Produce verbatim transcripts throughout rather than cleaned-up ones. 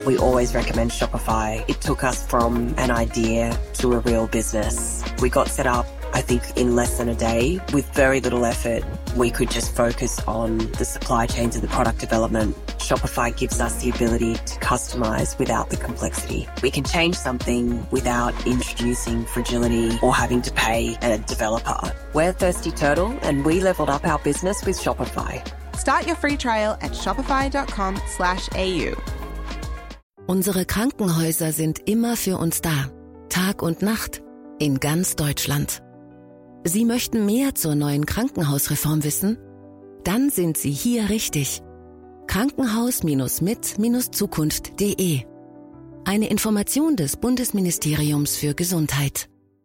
We always recommend Shopify. It took us from an idea to a real business. We got set up, I think, in less than a day. With very little effort, we could just focus on the supply chains and the product development. Shopify gives us the ability to customize without the complexity. We can change something without introducing fragility or having to pay a developer. We're Thirsty Turtle, and we leveled up our business with Shopify. Start your free trial at shopify.com slash AU. Unsere Krankenhäuser sind immer für uns da, Tag und Nacht, in ganz Deutschland. Sie möchten mehr zur neuen Krankenhausreform wissen? Dann sind Sie hier richtig. Krankenhaus-mit-zukunft punkt de. Eine Information des Bundesministeriums für Gesundheit.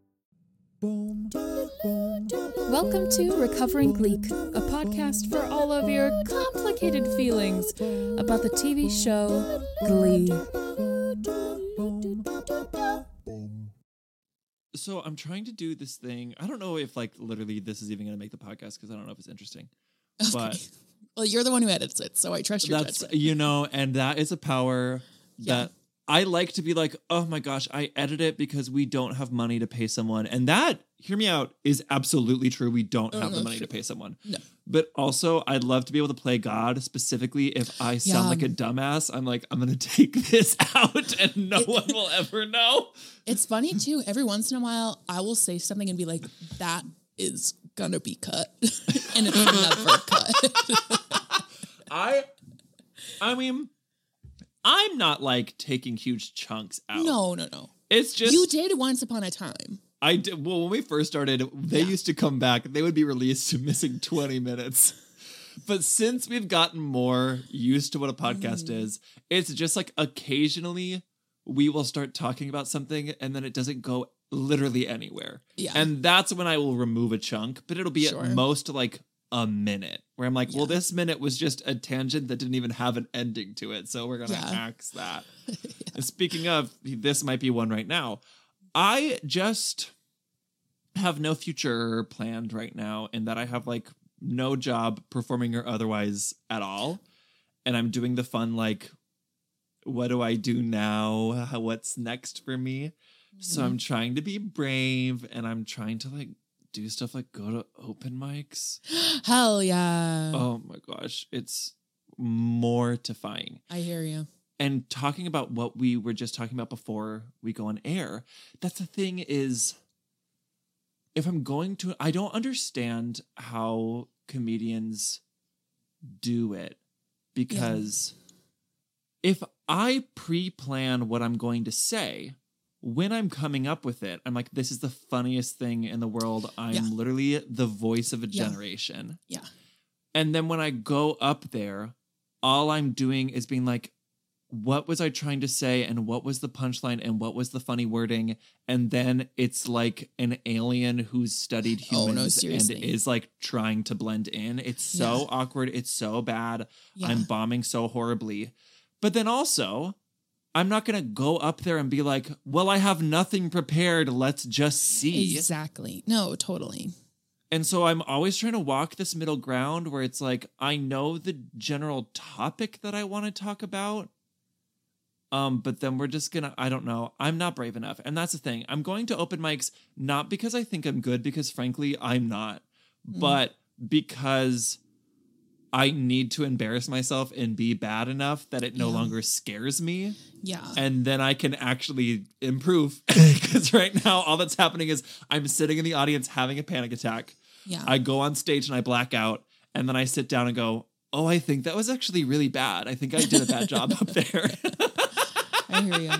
Welcome to Recovering Gleek, a podcast for all of your complicated feelings about the T V show Glee. So I'm trying to do this thing. I don't know if like literally this is even going to make the podcast because I don't know if it's interesting. Okay. But well, you're the one who edits it, so I trust your that's, judgment. you know, and that is a power Yeah. that I like to be like, oh my gosh, I edit it because we don't have money to pay someone. And that, hear me out, is absolutely true. We don't have the money to pay someone. No. But also, I'd love to be able to play God, specifically if I sound Yeah. like a dumbass. I'm like, I'm going to take this out and no one will ever know. It's funny too. Every once in a while, I will say something and be like, that is gonna be cut. And it's never cut. I, I mean... I'm not like taking huge chunks out. No, no, no. It's just you did once upon a time. I did. Well, when we first started, they Yeah. used to come back. They would be released missing twenty minutes. But since we've gotten more used to what a podcast Mm. is, it's just like occasionally we will start talking about something and then it doesn't go literally anywhere. Yeah. And that's when I will remove a chunk, but it'll be Sure. at most like a minute where I'm like, well, Yeah. this minute was just a tangent that didn't even have an ending to it. So we're going to Yeah. axe that. And speaking of, this might be one right now. I just have no future planned right now in that I have like no job performing or otherwise at all. And I'm doing the fun, like, what do I do now? How- What's next for me? So I'm trying to be brave and I'm trying to like do stuff like go to open mics. Hell yeah. Oh my gosh, it's mortifying. I hear you. And talking about what we were just talking about before we go on air, that's the thing is, if I'm going to, I don't understand how comedians do it because if I pre-plan what I'm going to say, when I'm coming up with it, I'm like, this is the funniest thing in the world. I'm Yeah. literally the voice of a Yeah. generation. Yeah. And then when I go up there, all I'm doing is being like, what was I trying to say? And what was the punchline? And what was the funny wording? And then it's like an alien who's studied Oh, no, humans and seriously. is like trying to blend in. It's so Yeah. awkward. It's so bad. Yeah. I'm bombing so horribly. But then also, I'm not going to go up there and be like, well, I have nothing prepared. Let's just see. Exactly. No, totally. And so I'm always trying to walk this middle ground where it's like, I know the general topic that I want to talk about. Um, but then we're just gonna, I don't know. I'm not brave enough. And that's the thing. I'm going to open mics, not because I think I'm good, because frankly, I'm not, Mm. but because I need to embarrass myself and be bad enough that it no Yeah. longer scares me. Yeah. And then I can actually improve. Because right now, all that's happening is I'm sitting in the audience having a panic attack. Yeah. I go on stage and I black out. And then I sit down and go, oh, I think that was actually really bad. I think I did a bad job up there. I hear you.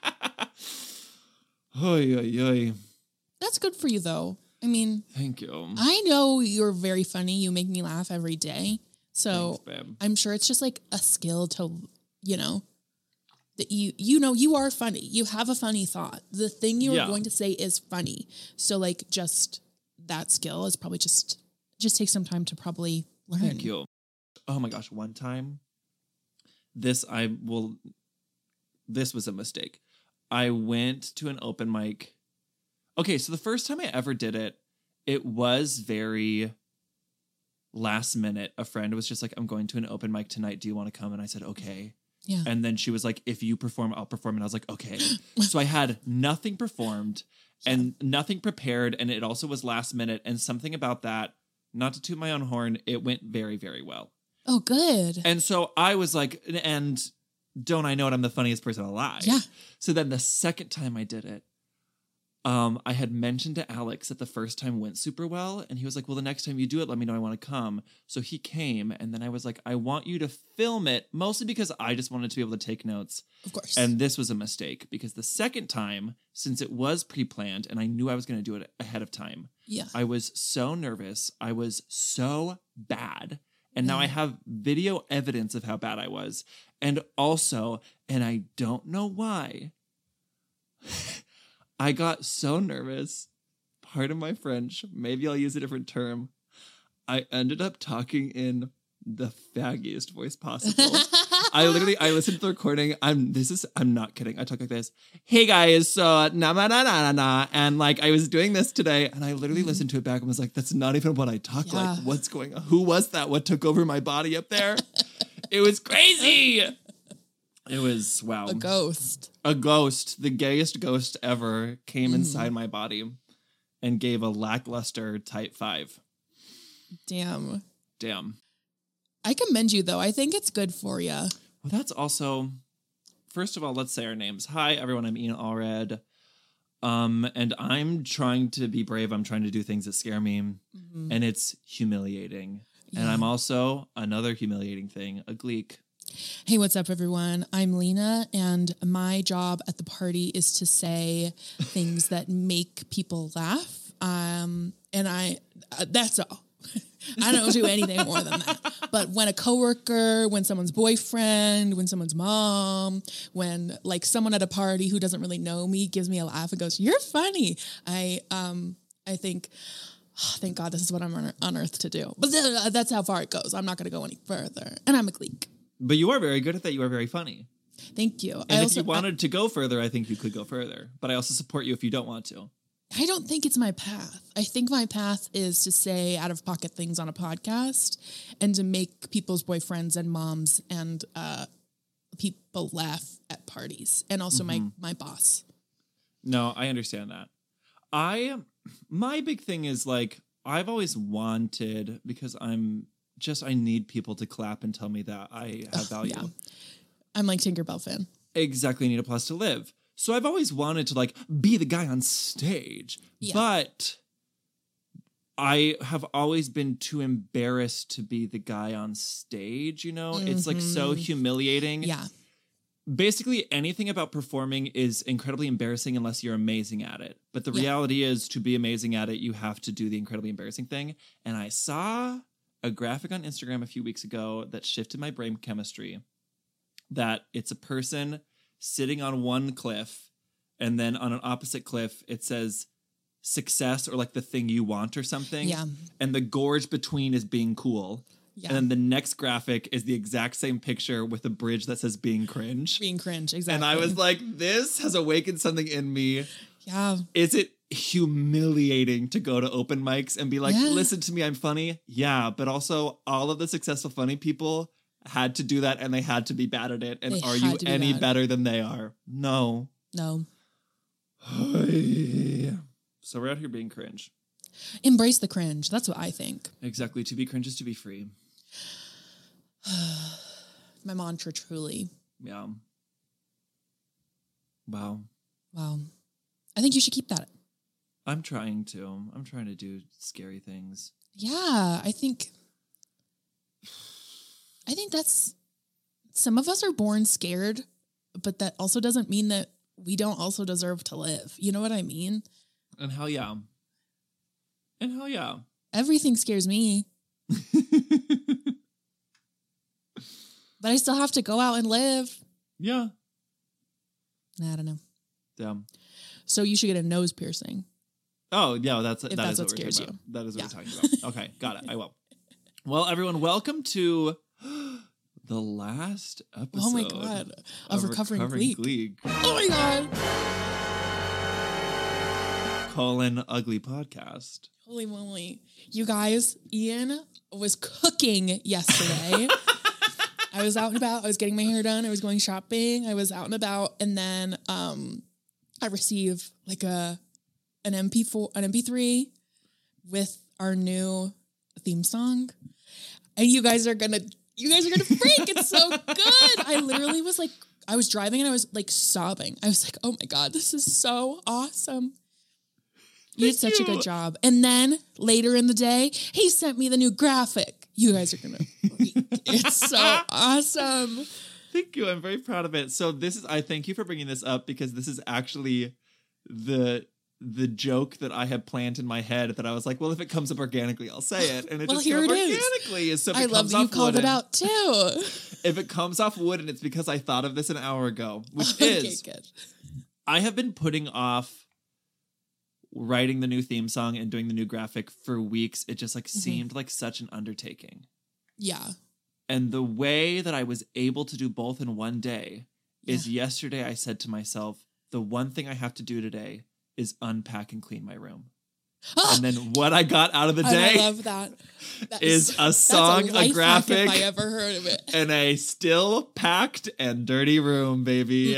Oy, oy, oy. That's good for you, though. I mean, Thank you. I know you're very funny. You make me laugh every day. So Thanks, babe. I'm sure it's just like a skill to, you know, that you, you know, you are funny. You have a funny thought. The thing you Yeah. are going to say is funny. So like just that skill is probably just, just take some time to probably learn. Thank you. Oh my gosh. One time, this I will, this was a mistake. I went to an open mic. Okay, so the first time I ever did it, it was very last minute. A friend was just like, I'm going to an open mic tonight. Do you want to come? And I said, okay. Yeah. And then she was like, if you perform, I'll perform. And I was like, okay. So I had nothing performed and nothing prepared. And it also was last minute. And something about that, not to toot my own horn, it went very, very well. Oh, good. And so I was like, and don't I know it? I'm the funniest person alive. Yeah. So then the second time I did it, Um, I had mentioned to Alex that the first time went super well. And he was like, well, the next time you do it, let me know I want to come. So he came. And then I was like, I want you to film it, mostly because I just wanted to be able to take notes. Of course. And this was a mistake because the second time, since it was pre-planned and I knew I was going to do it ahead of time, yeah. I was so nervous. I was so bad. And now I have video evidence of how bad I was. And also, and I don't know why, I got so nervous, pardon my French, maybe I'll use a different term. I ended up talking in the faggiest voice possible. I literally, I listened to the recording. I'm, this is, I'm not kidding. I talk like this. Hey guys, so na na na na na, and like I was doing this today, and I literally mm-hmm. listened to it back and was like, that's not even what I talk yeah. like. What's going on? Who was that? What took over my body up there? It was crazy. It was, wow. A ghost. A ghost, the gayest ghost ever, came mm. inside my body and gave a lackluster type five. Damn. Damn. I commend you, though. I think it's good for you. Well, that's also, first of all, let's say our names. Hi, everyone. I'm Ian Allred. Um, and I'm trying to be brave. I'm trying to do things that scare me. Mm-hmm. And it's humiliating. Yeah. And I'm also, another humiliating thing, a gleek. Hey, what's up, everyone? I'm Lena, and my job at the party is to say things that make people laugh. Um, and I, uh, that's all. I don't do anything more than that. But when a coworker, when someone's boyfriend, when someone's mom, when like someone at a party who doesn't really know me gives me a laugh and goes, "You're funny," I, um, I think, oh, thank God, this is what I'm on, on earth to do. But th- that's how far it goes. I'm not going to go any further. And I'm a gleek. But you are very good at that. You are very funny. Thank you. And I if also, you wanted I, to go further, I think you could go further. But I also support you if you don't want to. I don't think it's my path. I think my path is to say out-of-pocket things on a podcast and to make people's boyfriends and moms and uh, people laugh at parties. And also mm-hmm. my, my boss. No, I understand that. I, my big thing is like, I've always wanted, because I'm just, I need people to clap and tell me that I have value. Yeah. I'm like Tinkerbell fan. Exactly. Need a place to live. So I've always wanted to like be the guy on stage, yeah. but I have always been too embarrassed to be the guy on stage. You know, mm-hmm. It's like so humiliating. Yeah. Basically anything about performing is incredibly embarrassing unless you're amazing at it. But the yeah. reality is, to be amazing at it, you have to do the incredibly embarrassing thing. And I saw a graphic on Instagram a few weeks ago that shifted my brain chemistry, that it's a person sitting on one cliff, and then on an opposite cliff, it says success or like the thing you want or something. Yeah. And the gorge between is being cool. Yeah. And then the next graphic is the exact same picture with a bridge that says being cringe. Being cringe, exactly. And I was like, this has awakened something in me. Yeah. Is it humiliating to go to open mics and be like, yeah. listen to me, I'm funny? Yeah. But also all of the successful funny people had to do that, and they had to be bad at it. And they are you any bad. better than they are? No. No. So we're out here being cringe. Embrace the cringe. That's what I think. Exactly. To be cringe is to be free. My mantra, truly. Yeah. Wow. Wow. I think you should keep that. I'm trying to. I'm trying to do scary things. Yeah, I think... I think that's, some of us are born scared, but that also doesn't mean that we don't also deserve to live. You know what I mean? And hell yeah. And hell yeah. Everything scares me. But I still have to go out and live. Yeah. I don't know. Damn. So you should get a nose piercing. Oh, yeah, that's, if that that's is what, what scares you. About. That is what yeah. we're talking about. Okay, got it. I will. Well, everyone, welcome to the last episode. Oh my God. Of, of Recovering, Recovering Gleek. Gleek. Oh my God. Colon Ugly Podcast. Holy moly. You guys, Ian was cooking yesterday. I was out and about. I was getting my hair done. I was going shopping. I was out and about. And then um, I received like a an M P four, an M P three with our new theme song. And you guys are gonna, you guys are gonna freak. It's so good. I literally was like, I was driving and I was like sobbing. I was like, oh my God, this is so awesome. You did such a good job. And then later in the day, he sent me the new graphic. You guys are gonna freak. It's so awesome. Thank you. I'm very proud of it. So this is, I thank you for bringing this up because this is actually the the joke that I had planned in my head that I was like, well, if it comes up organically, I'll say it. And it Well, just here came up it is. organically. So if I it love comes that you off called wooden, it out too. If it comes off wooden, it's because I thought of this an hour ago, which Okay, is good. I have been putting off writing the new theme song and doing the new graphic for weeks. It just like Mm-hmm. seemed like such an undertaking. Yeah. And the way that I was able to do both in one day is Yeah. yesterday I said to myself, the one thing I have to do today is unpack and clean my room. And then what I got out of the And day I love that. That is a that's song, a life hack graphic, If I ever heard of it. and a still packed and dirty room, baby.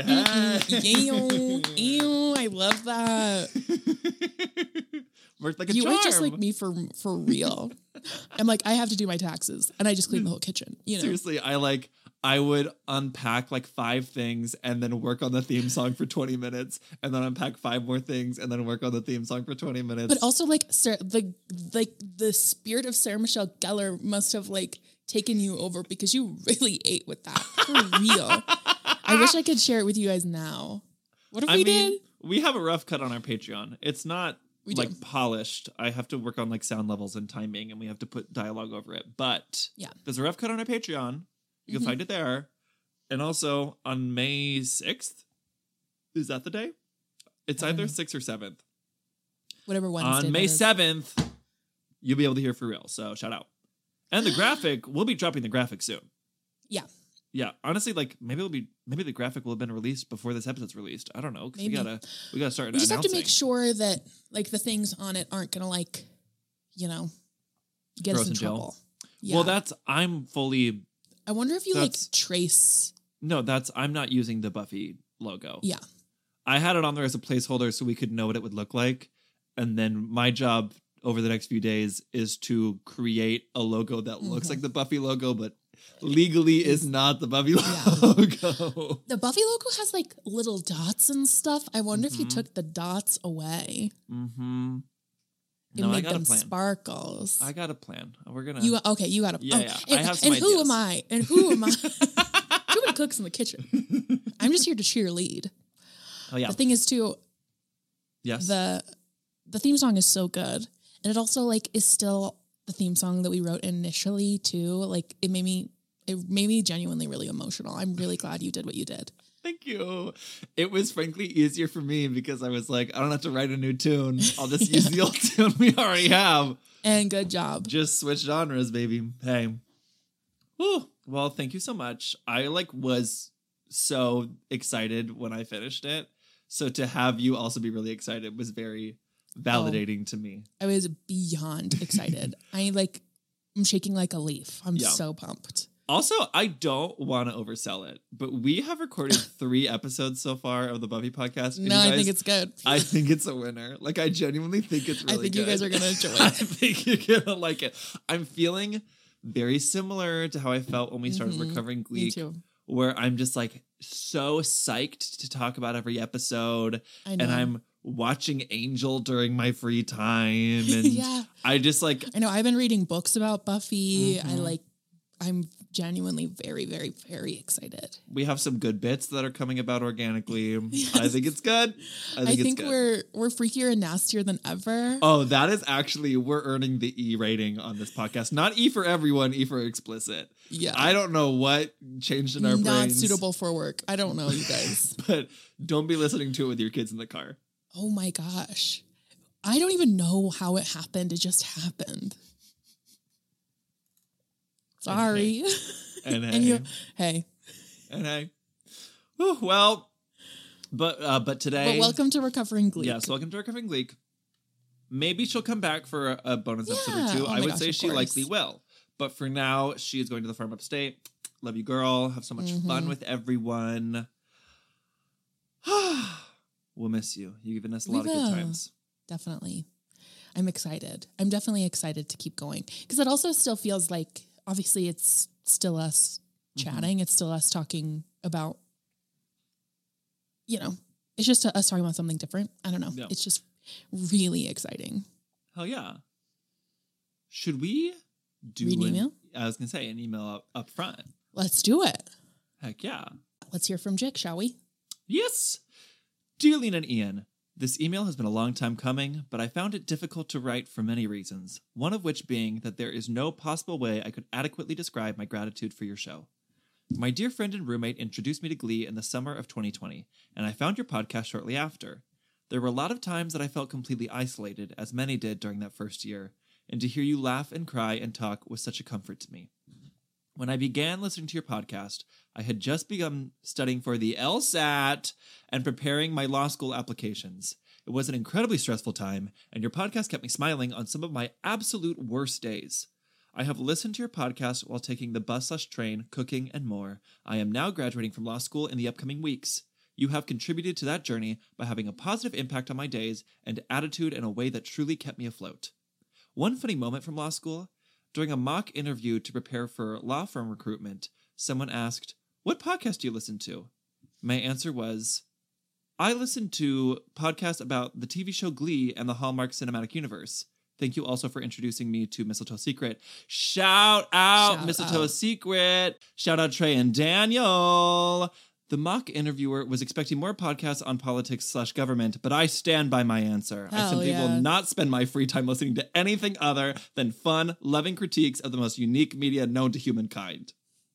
Ew, ew, I love that. Worked like a You charm. are just like me for for real. I'm like, I have to do my taxes, and I just clean the whole kitchen. You know, Seriously, I like I would unpack like five things and then work on the theme song for twenty minutes, and then unpack five more things and then work on the theme song for twenty minutes. but also like Sarah, the like the spirit of Sarah Michelle Gellar must have like taken you over because you really ate with that for real. I wish I could share it with you guys now. What if I we mean, did? we have a rough cut on our Patreon. It's not We like do. polished. I have to work on like sound levels and timing, and we have to put dialogue over it. But Yeah. there's a rough cut on our Patreon. You can Mhm. find it there. And also on May sixth, is that the day? It's I don't either know. sixth or seventh. Whatever Wednesday. On that May is. seventh, you'll be able to hear for real. So shout out. And the graphic, we'll be dropping the graphic soon. Yeah. Yeah, honestly, like maybe it'll be maybe the graphic will have been released before this episode's released. I don't know because we Maybe. gotta we gotta start. We just have to announcing. make sure that like the things on it aren't gonna like, you know, get Throw us us in in jail. trouble. Yeah. Well, that's I'm fully I wonder if you like that's- trace. no, that's I'm not using the Buffy logo. Yeah. I had it on there as a placeholder so we could know what it would look like, and then my job over the next few days is to create a logo that looks Mhm. like the Buffy logo, but legally is not the Buffy Yeah. logo. The Buffy logo has like little dots and stuff. I wonder if you Mhm. took the dots away Mm-hmm. and No, I made got a them plan. sparkles. I got a plan. We're gonna. You okay? You got a Yeah, oh, yeah. I And, have some and who ideas. am I? And who am I? Too many cooks in the kitchen. I'm just here to cheerlead. oh yeah. The thing is too, yes. the the theme song is so good, and it also like is still the theme song that we wrote initially too. Like it made me, it made me genuinely really emotional. I'm really glad you did what you did. Thank you. It was frankly easier for me because I was like, I don't have to write a new tune. I'll just use the old tune we already have. And good job. Just switch genres, baby. Hey. Whew. Well, thank you so much. I like was so excited when I finished it. So to have you also be really excited was very validating to me. I was beyond excited. I like, I'm shaking like a leaf. I'm Yeah. so pumped. Also, I don't want to oversell it, but we have recorded three episodes so far of the Buffy podcast. and No, you I guys- think it's good. I think it's a winner. Like, I genuinely think it's really I think good. you guys are gonna enjoy I it. think you're gonna like it. I'm feeling very similar to how I felt when we started Mhm. recovering Me Gleek, too. where I'm just like so psyched to talk about every episode, I know. and I'm watching Angel during my free time, and Yeah. I just like I know. I've been reading books about Buffy. I Mhm. like, I'm genuinely very, very, very excited. we have some good bits that are coming about organically. I Yes. think it's good. I I think, think, it's good. we're we're freakier and nastier than ever. Oh, that is actually, we're earning the E rating on this podcast. Not E for everyone, E for explicit. yeah. I don't know what changed in our Not brains. suitable for work. I don't know, you guys. But don't be listening to it with your kids in the car. Oh my gosh. I don't even know how it happened. It just happened. Sorry. And hey, And you, hey. and hey. Whew, well, but uh, but today. But welcome to Recovering Gleek. Yes, welcome to Recovering Gleek. Maybe she'll come back for a, a bonus episode Yeah. or two. Oh I my would gosh, say of she course. likely will. But for now, she is going to the farm upstate. Love you, girl. Have so much mm-hmm. fun with everyone. We'll miss you. You've given us a we lot will. of good times. Definitely. I'm excited. I'm definitely excited to keep going. Because it also still feels like, obviously, it's still us chatting. Mm-hmm. It's still us talking about, you know, it's just us talking about something different. I don't know. Yeah. It's just really exciting. Hell yeah. Should we do Read an an email? I was going to say an email up, up front. Let's do it. Heck yeah. Let's hear from Jick, shall we? Yes. Dear Lena and Ian, this email has been a long time coming, but I found it difficult to write for many reasons, one of which being that there is no possible way I could adequately describe my gratitude for your show. My dear friend and roommate introduced me to Glee in the summer of twenty twenty, and I found your podcast shortly after. There were a lot of times that I felt completely isolated, as many did during that first year, and to hear you laugh and cry and talk was such a comfort to me. When I began listening to your podcast, I had just begun studying for the LSAT and preparing my law school applications. It was an incredibly stressful time, and your podcast kept me smiling on some of my absolute worst days. I have listened to your podcast while taking the bus slash train, cooking, and more. I am now graduating from law school in the upcoming weeks. You have contributed to that journey by having a positive impact on my days and attitude in a way that truly kept me afloat. One funny moment from law school: during a mock interview to prepare for law firm recruitment, someone asked, "What podcast do you listen to?" My answer was, "I listen to podcasts about the T V show Glee and the Hallmark Cinematic Universe. Thank you also for introducing me to Mistletoe Secret." Shout out, Shout Mistletoe out. Secret. Shout out Trey and Daniel. The mock interviewer was expecting more podcasts on politics slash government, but I stand by my answer. Hell I simply yeah. will not spend my free time listening to anything other than fun, loving critiques of the most unique media known to humankind.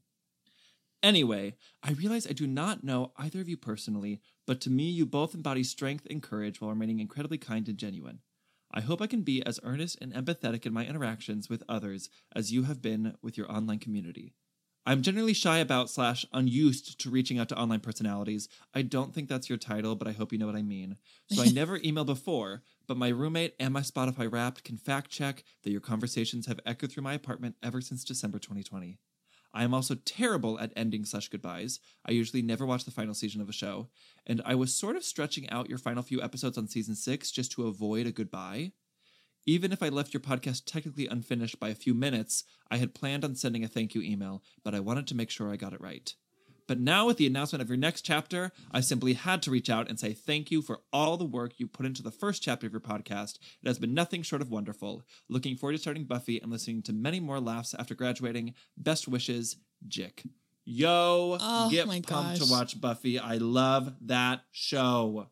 Anyway, I realize I do not know either of you personally, but to me, you both embody strength and courage while remaining incredibly kind and genuine. I hope I can be as earnest and empathetic in my interactions with others as you have been with your online community. I'm generally shy about slash unused to reaching out to online personalities. I don't think that's your title, but I hope you know what I mean. So I never emailed before, but my roommate and my Spotify Wrapped can fact check that your conversations have echoed through my apartment ever since December twenty twenty. I am also terrible at ending slash goodbyes. I usually never watch the final season of a show, and I was sort of stretching out your final few episodes on season six just to avoid a goodbye. Even if I left your podcast technically unfinished by a few minutes, I had planned on sending a thank you email, but I wanted to make sure I got it right. But now with the announcement of your next chapter, I simply had to reach out and say thank you for all the work you put into the first chapter of your podcast. It has been nothing short of wonderful. Looking forward to starting Buffy and listening to many more laughs after graduating. Best wishes, Jick. Yo, oh, get my pumped gosh. to watch Buffy. I love that show.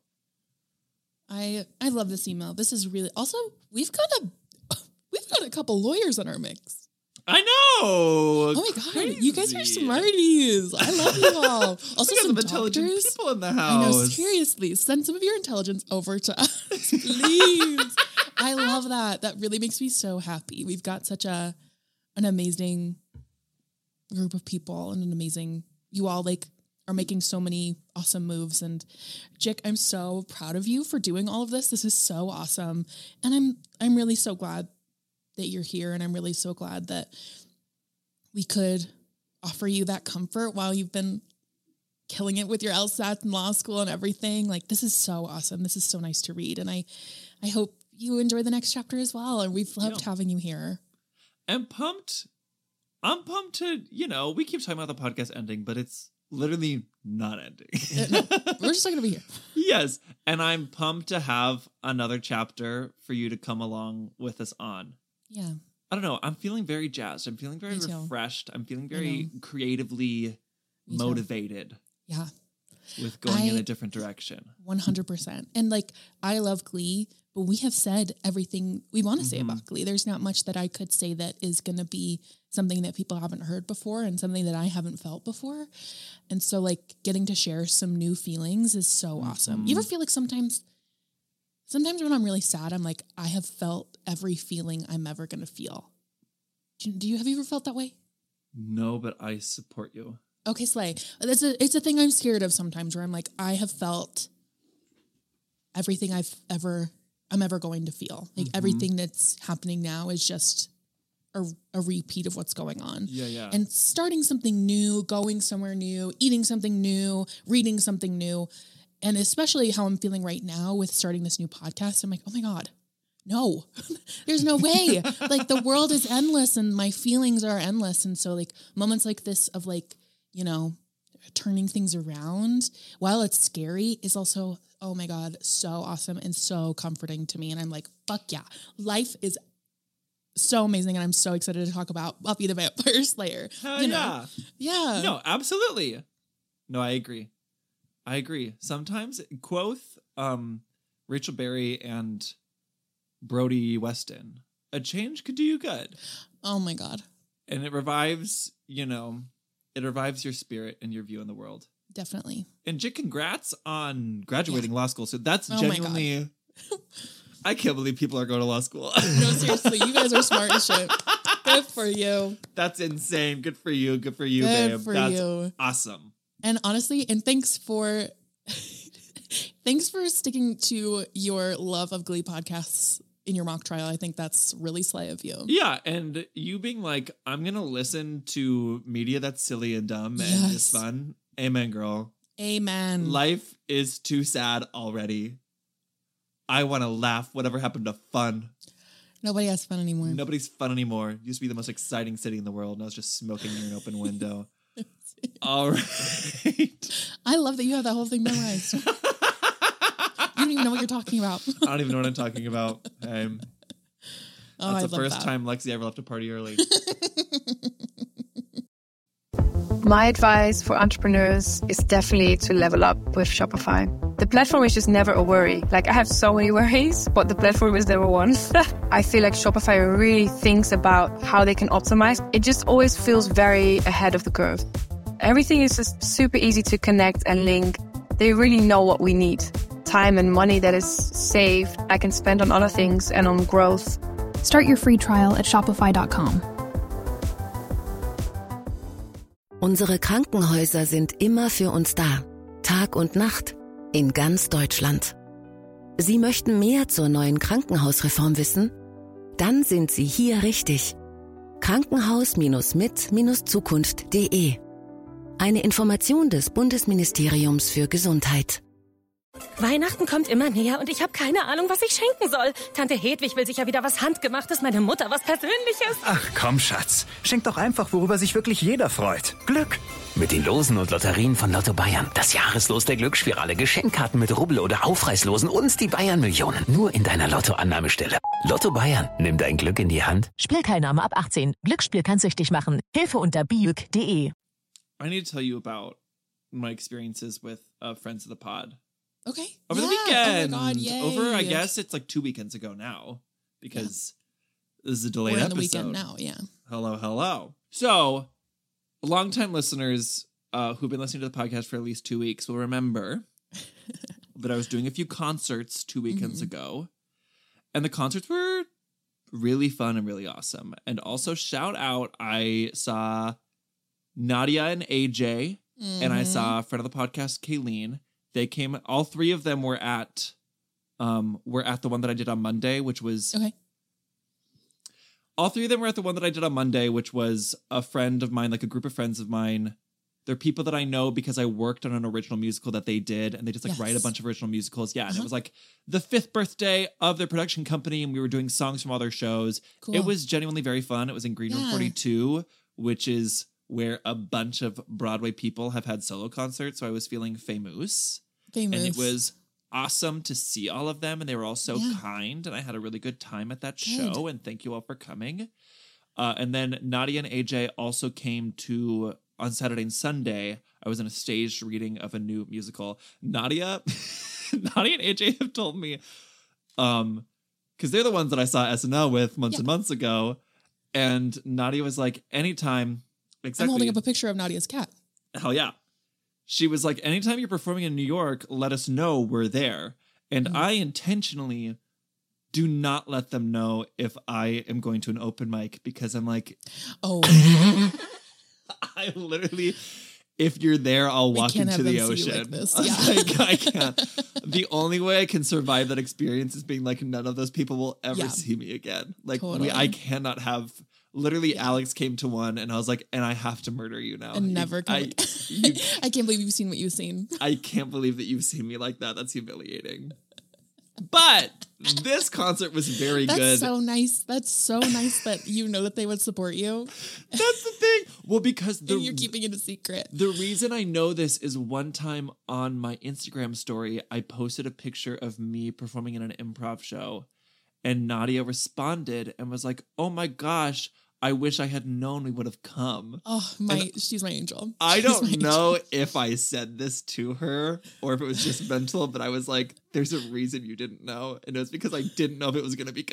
I I love this email. This is really also we've got a we've got a couple lawyers on our mix. I know. Oh my god, Crazy. You guys are smarties. I love you all. Also, some intelligent doctors. people in the house. I know. Seriously, send some of your intelligence over to us, please. I love that. That really makes me so happy. We've got such a an amazing group of people and an amazing. You all like. Are making so many awesome moves, and Jick, I'm so proud of you for doing all of this. This is so awesome, and I'm I'm really so glad that you're here, and I'm really so glad that we could offer you that comfort while you've been killing it with your LSAT and law school and everything. Like, this is so awesome. This is so nice to read, and I I hope you enjoy the next chapter as well. And we've loved yeah. having you here. I'm pumped. I'm pumped to you know we keep talking about the podcast ending, but it's literally not ending. no, we're just not going to be here. Yes. And I'm pumped to have another chapter for you to come along with us on. Yeah. I don't know. I'm feeling very jazzed. I'm feeling very refreshed. I'm feeling very creatively Me motivated. Too. Yeah. With going I, in a different direction. one hundred percent. And like, I love Glee, but we have said everything we want to say mm-hmm. about Glee. There's not much that I could say that is going to be something that people haven't heard before and something that I haven't felt before. And so like getting to share some new feelings is so mm-hmm. awesome. You ever feel like sometimes, sometimes when I'm really sad, I'm like, I have felt every feeling I'm ever going to feel. Do you, do you, have you ever felt that way? No, but I support you. Okay, Slay. It's a, it's a thing I'm scared of sometimes where I'm like, I have felt everything I've ever, I'm ever going to feel. Like mm-hmm. everything that's happening now is just a, a repeat of what's going on. Yeah, yeah. And starting something new, going somewhere new, eating something new, reading something new. And especially how I'm feeling right now with starting this new podcast. I'm like, oh my God, no, there's no way. Like the world is endless and my feelings are endless. And so like moments like this of like, you know, turning things around while it's scary is also, oh my God, so awesome and so comforting to me. And I'm like, fuck yeah, life is so amazing. And I'm so excited to talk about Buffy the Vampire Slayer. Hell you yeah. know? Yeah. No, absolutely. No, I agree. I agree. Sometimes Quoth, um, Rachel Berry and Brody Weston, a change could do you good. Oh my God. And it revives, you know, it revives your spirit and your view in the world. Definitely. And Jit, congrats on graduating Yeah. law school. So that's Oh my genuinely, I can't believe people are going to law school. No, seriously, you guys are smart as shit. Good for you. That's insane. Good for you. Good for you, Good babe. for That's you. awesome. And honestly, and thanks for thanks for sticking to your love of Glee podcasts in your mock trial. I think that's really slay of you. Yeah, and you being like, I'm gonna listen to media that's silly and dumb and Yes. just fun. Amen, girl. Amen. Life is too sad already. I want to laugh. Whatever happened to fun? Nobody has fun anymore. Nobody's fun anymore. It used to be the most exciting city in the world, and I was just smoking near an open window. All right. I love that you have that whole thing memorized. You don't even know what you're talking about. I don't even know what I'm talking about. Um, Oh, that's I the love first that. time Lexi ever left a party early. My advice for entrepreneurs is definitely to level up with Shopify. The platform is just never a worry. Like I have so many worries, but the platform is never one. I feel like Shopify really thinks about how they can optimize. It just always feels very ahead of the curve. Everything is just super easy to connect and link. They really know what we need. Time and money that is saved, I can spend on other things and on growth. Start your free trial at shopify dot com. Unsere Krankenhäuser sind immer für uns da. Tag und Nacht. In ganz Deutschland. Sie möchten mehr zur neuen Krankenhausreform wissen? Dann sind Sie hier richtig. Krankenhaus-mit-zukunft punkt de. Eine Information des Bundesministeriums für Gesundheit. Weihnachten kommt immer näher und ich habe keine Ahnung, was ich schenken soll. Tante Hedwig will sicher wieder was Handgemachtes, meine Mutter was Persönliches. Ach komm, Schatz. Schenk doch einfach, worüber sich wirklich jeder freut. Glück. Mit den Losen und Lotterien von Lotto Bayern. Das Jahreslos der Glücksspirale. Geschenkkarten mit Rubbel- oder Aufreißlosen und die Bayern-Millionen. Nur in deiner Lotto-Annahmestelle. Lotto Bayern. Nimm dein Glück in die Hand. Spielteilnahme ab achtzehn. Glücksspiel kann süchtig machen. Hilfe unter biuk punkt de. I need to tell you about my experiences with uh, Friends of the Pod. Okay. Over yeah. the weekend. Oh my God, yay. Over, I guess it's like two weekends ago now because yeah. this is a delayed We're in episode. the weekend now, yeah. Hello, hello. So, longtime listeners uh, who've been listening to the podcast for at least two weeks will remember that I was doing a few concerts two weekends mm-hmm. ago. And the concerts were really fun and really awesome. And also, shout out, I saw Nadia and A J, mm-hmm. and I saw a friend of the podcast, Kayleen. They came, all three of them were at, um, were at the one that I did on Monday, which was, okay. All three of them were at the one that I did on Monday, which was a friend of mine, like a group of friends of mine. They're people that I know because I worked on an original musical that they did, and they just like yes. write a bunch of original musicals. Yeah, uh-huh. And it was like the fifth birthday of their production company, and we were doing songs from all their shows. Cool. It was genuinely very fun. It was in Green Room yeah. forty-two, which is where a bunch of Broadway people have had solo concerts. So I was feeling famous. Famous. And it was awesome to see all of them. And they were all so yeah. kind. And I had a really good time at that good. show. And thank you all for coming. Uh, and then Nadia and A J also came to, on Saturday and Sunday, I was in a staged reading of a new musical. Nadia, Nadia and A J have told me, um, because they're the ones that I saw S N L with months yeah. and months ago. And Nadia was like, anytime... Exactly. I'm holding up a picture of Nadia's cat. Hell yeah. She was like, anytime you're performing in New York, let us know we're there. And mm-hmm. I intentionally do not let them know if I am going to an open mic because I'm like, oh, I literally, if you're there, I'll walk into the ocean. Like this. Yeah. Like, I can't. The only way I can survive that experience is being like, none of those people will ever yeah. see me again. Like, totally. we, I cannot have Literally, yeah. Alex came to one, and I was like, and I have to murder you now. And never come. I, you, I can't believe you've seen what you've seen. I can't believe that you've seen me like that. That's humiliating. But this concert was very That's good. That's so nice. That's so nice that you know that they would support you. That's the thing. Well, because the, and you're keeping it a secret. The reason I know this is one time on my Instagram story, I posted a picture of me performing in an improv show. And Nadia responded and was like, oh my gosh, I wish I had known we would have come. Oh, my, and she's my angel. I she's don't know angel. if I said this to her or if it was just mental, but I was like, there's a reason you didn't know. And it was because I didn't know if it was going to be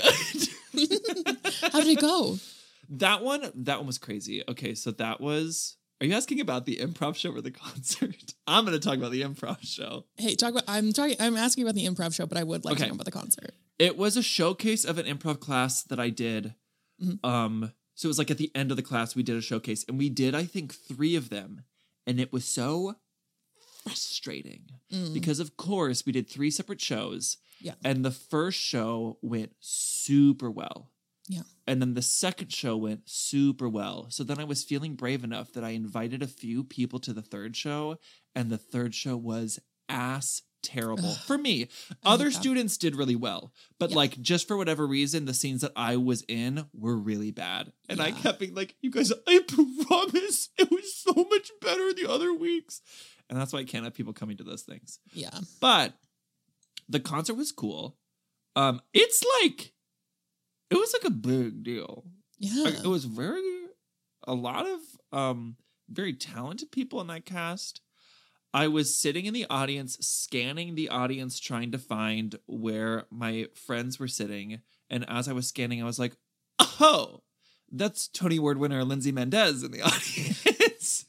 good. How did it go? That one, that one was crazy. Okay, so that was... Are you asking about the improv show or the concert? I'm going to talk about the improv show. Hey, talk about. I'm talking. I'm asking about the improv show, but I would like okay. to talk about the concert. It was a showcase of an improv class that I did. Mm-hmm. Um, so it was like at the end of the class, we did a showcase, and we did, I think, three of them, and it was so frustrating mm. because, of course, we did three separate shows. Yeah, and the first show went super well. Yeah. And then the second show went super well. So then I was feeling brave enough that I invited a few people to the third show, and the third show was ass terrible Ugh, for me. Other students did really well, but yeah. like just for whatever reason, the scenes that I was in were really bad. And yeah. I kept being like, you guys, I promise it was so much better the other weeks. And that's why I can't have people coming to those things. Yeah. But the concert was cool. Um, it's like, it was like a big deal. Yeah. Like, it was very, a lot of um very talented people in that cast. I was sitting in the audience, scanning the audience, trying to find where my friends were sitting. And as I was scanning, I was like, oh, that's Tony Award winner Lindsay Mendez in the audience.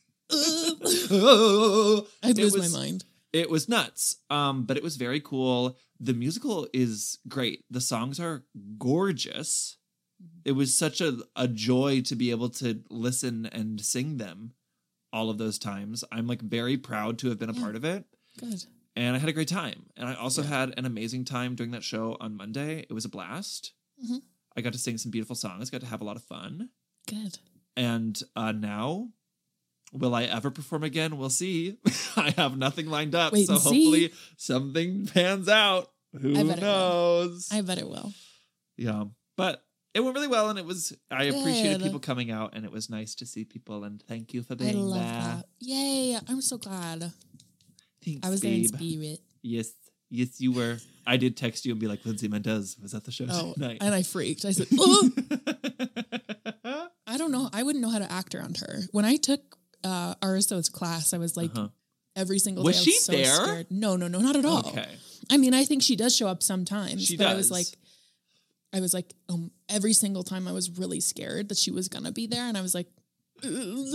oh, I lose was, my mind. It was nuts. Um, but it was very cool. The musical is great. The songs are gorgeous. It was such a, a joy to be able to listen and sing them all of those times. I'm like very proud to have been a yeah. part of it. Good. And I had a great time. And I also yeah. had an amazing time doing that show on Monday. It was a blast. Mm-hmm. I got to sing some beautiful songs, got to have a lot of fun. Good. And uh, now, will I ever perform again? We'll see. I have nothing lined up. Wait so and hopefully see. something pans out. Who I bet knows? It will. I bet it will. Yeah. But it went really well, and it was, I appreciated Good. people coming out, and it was nice to see people, and thank you for being I love there. that. Yay. I'm so glad. Thanks, I was babe. there in spirit. Yes. Yes, you were. I did text you and be like, Lindsay Mendez was at the show oh, tonight. And I freaked. I said, oh. I don't know. I wouldn't know how to act around her. When I took uh, Aristo's class, I was like, uh-huh. every single was day I was she so there? scared. No, no, no, not at all. Okay. I mean, I think she does show up sometimes. She but does. I was like, I was like, um, every single time I was really scared that she was gonna be there, and I was like, uh.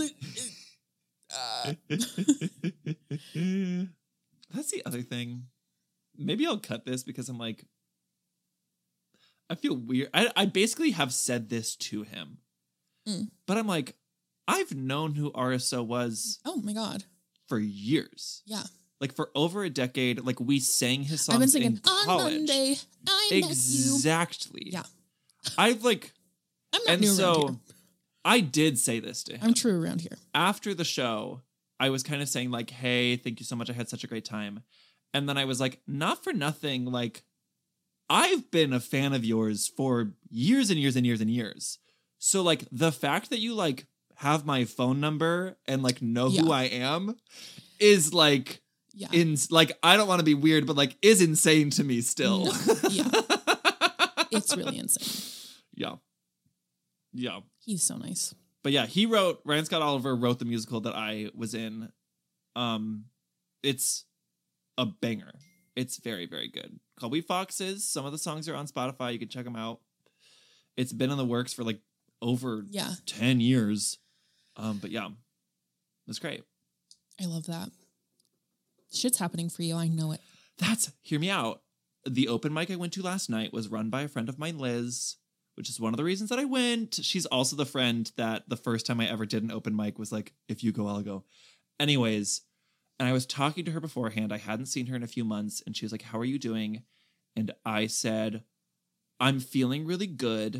That's the other thing. Maybe I'll cut this because I'm like, I feel weird. I, I basically have said this to him, mm. but I'm like, I've known who R S O was. Oh my God. For years. Yeah. Like for over a decade, like we sang his songs I've been singing in college. On Monday, I exactly. met you. Yeah. I've like, I'm not and new so around here. I did say this to him. I'm true around here. After the show, I was kind of saying like, hey, thank you so much. I had such a great time. And then I was like, not for nothing. Like, I've been a fan of yours for years and years and years and years. So like the fact that you like have my phone number and like know yeah. who I am is like, yeah. in like, I don't want to be weird, but like is insane to me still. No. Yeah. It's really insane. Yeah. Yeah. He's so nice. But yeah, he wrote, Ryan Scott Oliver wrote the musical that I was in. Um, it's a banger. It's very, very good. Called We Foxes. Some of the songs are on Spotify. You can check them out. It's been in the works for like over yeah. ten years. Um, but yeah, it's great. I love that. Shit's happening for you. I know it. That's, hear me out. The open mic I went to last night was run by a friend of mine, Liz, which is one of the reasons that I went. She's also the friend that the first time I ever did an open mic was like, if you go, I'll go. Anyways, and I was talking to her beforehand. I hadn't seen her in a few months. And she was like, how are you doing? And I said, I'm feeling really good.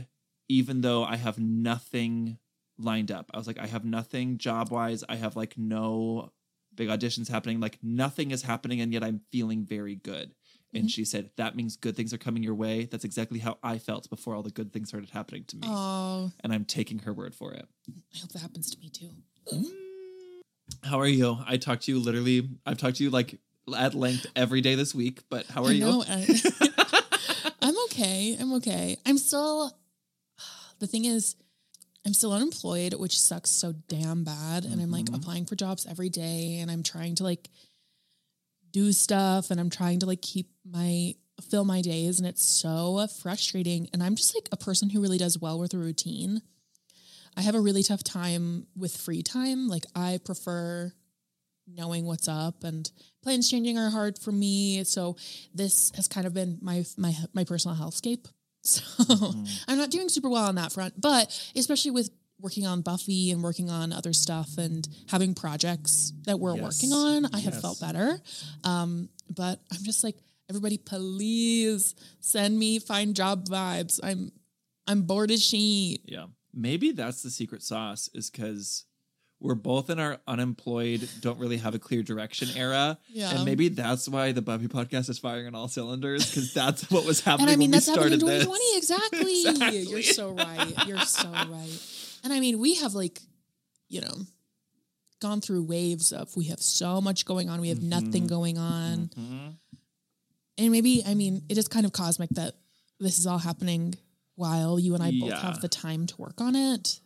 even though I have nothing lined up. I was like, I have nothing job-wise. I have like no big auditions happening. Like nothing is happening, and yet I'm feeling very good. Mm-hmm. And she said, that means good things are coming your way. That's exactly how I felt before all the good things started happening to me. Oh. And I'm taking her word for it. I hope that happens to me too. Mm. How are you? I talk to you literally, I've talked to you like at length every day this week, but how are I you? know, I, I'm okay. I'm okay. I'm still, the thing is, I'm still unemployed, which sucks so damn bad. And mm-hmm. I'm like applying for jobs every day, and I'm trying to like do stuff, and I'm trying to like keep my, fill my days. And it's so frustrating. And I'm just like a person who really does well with a routine. I have a really tough time with free time. Like I prefer knowing what's up, and plans changing are hard for me. So this has kind of been my, my, my personal hellscape. So mm-hmm. I'm not doing super well on that front, but especially with working on Buffy and working on other stuff and having projects that we're yes. working on, I yes. have felt better. Um, but I'm just like, everybody, please send me find job vibes. I'm, I'm bored as shit. Yeah. Maybe that's the secret sauce, is because we're both in our unemployed, don't really have a clear direction era. Yeah. And maybe that's why the Buffy podcast is firing on all cylinders, because that's what was happening and I mean, when that's we started happening in this. twenty twenty, exactly. exactly. You're so right. You're so right. And I mean, we have like, you know, gone through waves of, we have so much going on. We have mm-hmm. nothing going on. Mm-hmm. And maybe, I mean, it is kind of cosmic that this is all happening while you and I both yeah. have the time to work on it.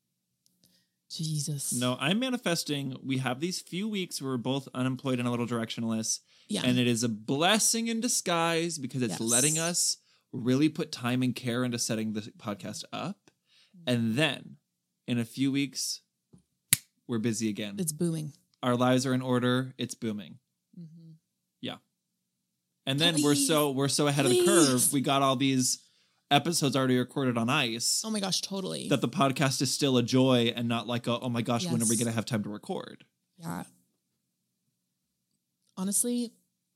Jesus. No, I'm manifesting. We have these few weeks where we're both unemployed and a little directionless. Yeah. And it is a blessing in disguise, because it's yes. letting us really put time and care into setting the podcast up. And then in a few weeks, we're busy again. It's booming. Our lives are in order. It's booming. Mm-hmm. Yeah. And then Please. we're so we're so ahead Please. of the curve. We got all these episodes already recorded on ice. Oh my gosh, totally. That the podcast is still a joy and not like, a, oh my gosh, yes. when are we going to have time to record? Yeah. Honestly,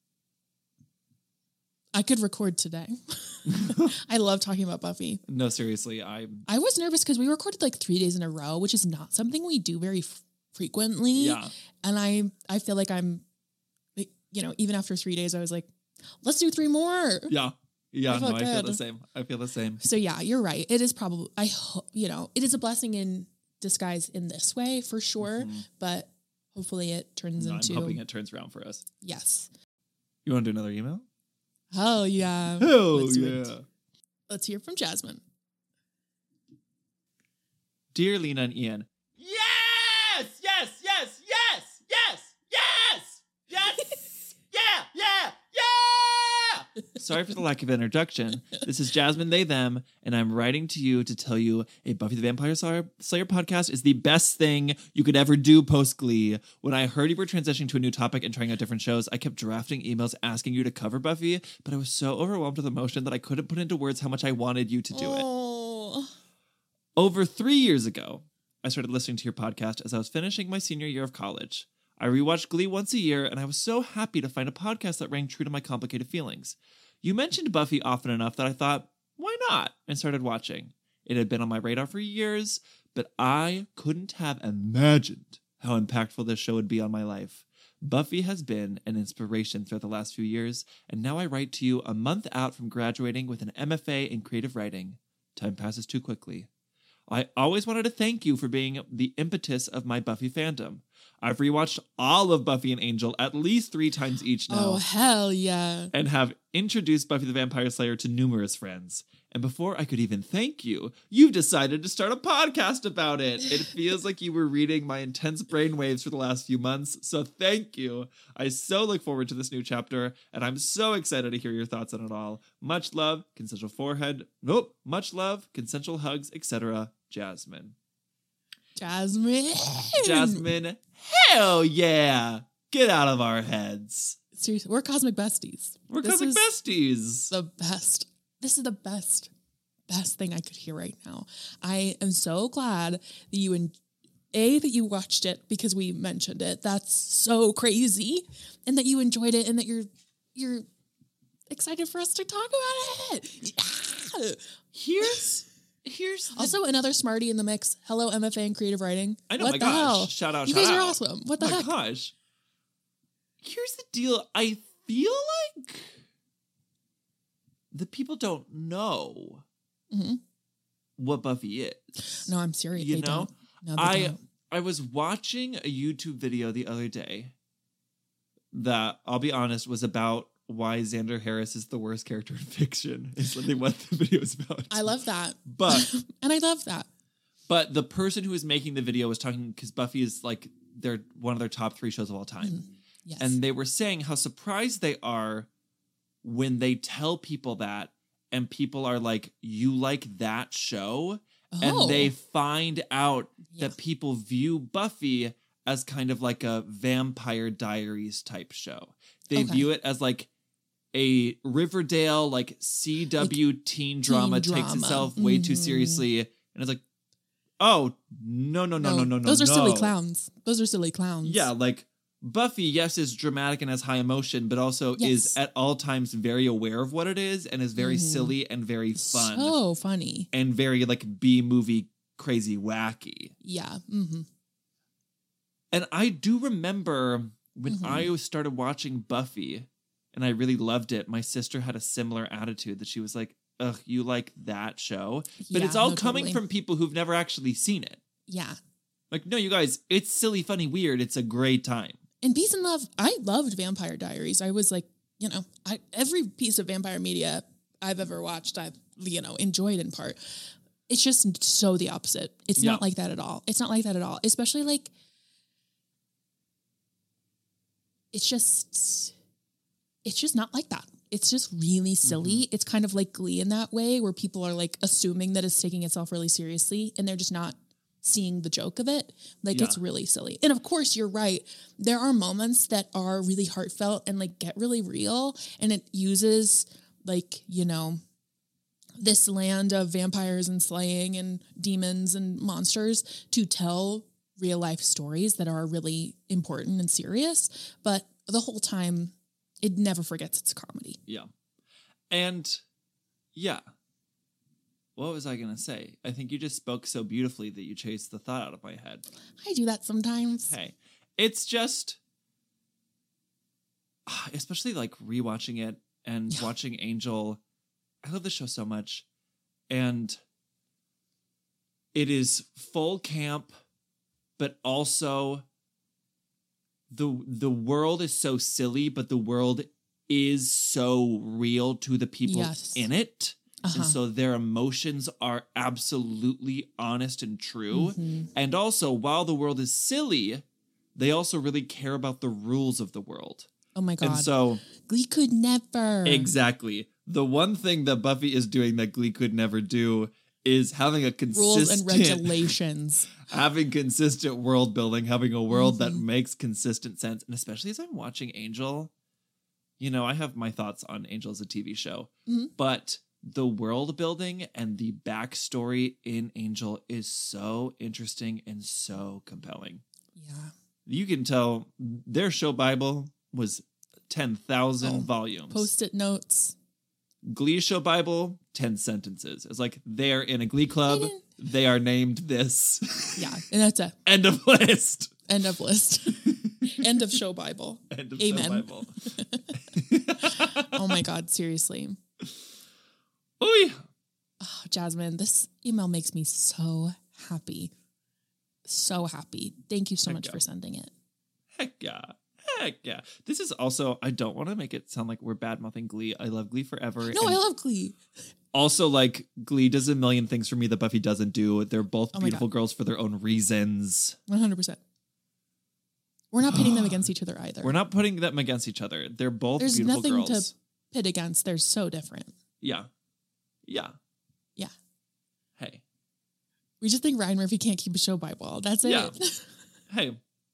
I could record today. I love talking about Buffy. No, seriously. I I was nervous because we recorded like three days in a row, which is not something we do very f- frequently. Yeah. And I, I feel like I'm, you know, even after three days, I was like, let's do three more. Yeah. Yeah, I no, I feel the same. I feel the same. So yeah, you're right. It is probably, I hope, you know, it is a blessing in disguise in this way for sure, mm-hmm. but hopefully it turns no, into. I'm hoping it turns around for us. Yes. You want to do another email? Hell yeah. Hell Let's yeah. Let's hear from Jasmine. Dear Lena and Ian. Yes! Yes! Yes! Yes! Yes! Yes! Yes! yeah! Yeah! Yeah! Sorry for the lack of introduction. This is Jasmine, they, them, and I'm writing to you to tell you a Buffy the Vampire Slayer, Slayer podcast is the best thing you could ever do post-Glee. When I heard you were transitioning to a new topic and trying out different shows, I kept drafting emails asking you to cover Buffy, but I was so overwhelmed with emotion that I couldn't put into words how much I wanted you to do oh. it. Over three years ago, I started listening to your podcast as I was finishing my senior year of college. I rewatched Glee once a year, and I was so happy to find a podcast that rang true to my complicated feelings. You mentioned Buffy often enough that I thought, why not? And started watching. It had been on my radar for years, but I couldn't have imagined how impactful this show would be on my life. Buffy has been an inspiration throughout the last few years, and now I write to you a month out from graduating with an M F A in creative writing. Time passes too quickly. I always wanted to thank you for being the impetus of my Buffy fandom. I've rewatched all of Buffy and Angel at least three times each now. Oh, hell yeah. And have introduced Buffy the Vampire Slayer to numerous friends. And before I could even thank you, you've decided to start a podcast about it. It feels like you were reading my intense brainwaves for the last few months, so thank you. I so look forward to this new chapter, and I'm so excited to hear your thoughts on it all. Much love, consensual forehead. Nope. Much love, consensual hugs, et cetera. Jasmine. Jasmine. Jasmine. Hell yeah. Get out of our heads. Seriously, we're cosmic besties. We're this cosmic besties. The best. This is the best, best thing I could hear right now. I am so glad that you, en- A, that you watched it because we mentioned it. That's so crazy. And that you enjoyed it and that you're, you're excited for us to talk about it. Yeah. Here's, Here's the- also another smarty in the mix. Hello, M F A in creative writing. I know, what my the gosh. hell? Shout out, You shout guys are out. awesome. What the oh heck? my gosh. Here's the deal. I feel like the people don't know Mm-hmm. what Buffy is. No, I'm serious. You they know? don't. No, they I don't. I was watching a YouTube video the other day that, I'll be honest, was about why Xander Harris is the worst character in fiction. Is literally what the video is about. I love that. But and I love that. But the person who was making the video was talking, because Buffy is like they're one of their top three shows of all time. Mm, yes. And they were saying how surprised they are when they tell people that and people are like, you like that show? Oh. And they find out Yeah. that people view Buffy as kind of like a Vampire Diaries type show. They Okay. view it as like a Riverdale, like C W teen drama, teen takes drama. itself way too Mhm. seriously. And it's like, oh, no, no, no, no, no, no. Those are no. silly clowns. Those are silly clowns. Yeah, like Buffy, yes, is dramatic and has high emotion, but also Yes. is at all times very aware of what it is and is very Mhm. silly and very fun So funny. and very like B movie crazy wacky. Yeah. Mm-hmm. And I do remember when Mhm. I started watching Buffy and I really loved it, my sister had a similar attitude that she was like, ugh, you like that show? But Yeah, it's all no, coming totally. from people who've never actually seen it. Yeah. Like, no, you guys, it's silly, funny, weird. It's a great time. And Beast in Love, I loved Vampire Diaries. I was like, you know, I every piece of vampire media I've ever watched, I've, you know, enjoyed in part. It's just so the opposite. It's Yeah. not like that at all. It's not like that at all. Especially like, it's just, it's just not like that. It's just really silly. Mm-hmm. It's kind of like Glee in that way, where people are like assuming that it's taking itself really seriously and they're just not seeing the joke of it. Like, Yeah. it's really silly. And of course, you're right. There are moments that are really heartfelt and like get really real. And it uses like, you know, this land of vampires and slaying and demons and monsters to tell real life stories that are really important and serious. But the whole time, it never forgets its comedy. Yeah. And yeah. What was I going to say? I think you just spoke so beautifully that you chased the thought out of my head. I do that sometimes. Hey, it's just, especially like rewatching it and Yeah. watching Angel. I love the show so much. And it is full camp, but also the the world is so silly, but the world is so real to the people Yes. in it. Uh-huh. And so their emotions are absolutely honest and true. Mhm. And also, while the world is silly, they also really care about the rules of the world. Oh my God. And so, Glee could never. exactly. The one thing that Buffy is doing that Glee could never do is having a consistent Rules and regulations. having consistent world building, having a world that Mhm. makes consistent sense. And especially as I'm watching Angel, you know, I have my thoughts on Angel as a T V show, Mhm. but the world building and the backstory in Angel is so interesting and so compelling. Yeah. You can tell their show Bible was ten thousand Oh, volumes. Post-it notes. Glee show Bible, ten sentences. It's like they're in a Glee club. They are named this. Yeah. And that's it. End of list. End of list. End of show Bible. End of Amen. show Bible. Oh my God. Seriously. Oy. Oh, Jasmine, this email makes me so happy. So happy. Thank you so Heck much yeah. for sending it. Heck yeah. Heck yeah. This is also, I don't want to make it sound like we're bad mouthing Glee. I love Glee forever. No, and I love Glee. Also, like, Glee does a million things for me that Buffy doesn't do. They're both Oh my beautiful God. girls for their own reasons. one hundred percent. We're not pitting them against each other either. We're not putting them against each other. They're both There's beautiful nothing girls. to pit against. They're so different. Yeah. Yeah. Yeah. Hey. We just think Ryan Murphy can't keep a show Bible. That's it. Yeah. Hey.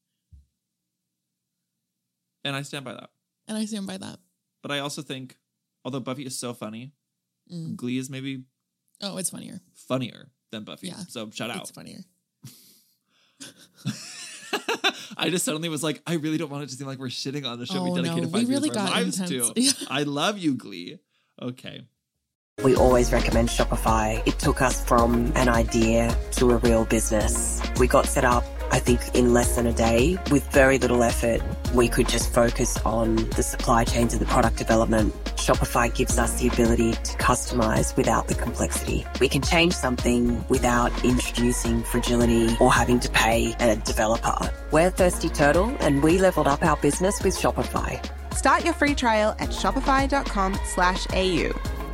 And I stand by that. And I stand by that. But I also think, although Buffy is so funny, Mm. Glee is maybe Oh, it's funnier. funnier than Buffy. Yeah. So shout out. It's funnier. I just suddenly was like, I really don't want it to seem like we're shitting on the show Oh, we dedicated no. five We really years of our got lives intense. to. Yeah. I love you, Glee. Okay. We always recommend Shopify. It took us from an idea to a real business. We got set up, I think, in less than a day with very little effort. We could just focus on the supply chains and the product development. Shopify gives us the ability to customize without the complexity. We can change something without introducing fragility or having to pay a developer. We're Thirsty Turtle and we leveled up our business with Shopify. Start your free trial at shopify.com slash AU.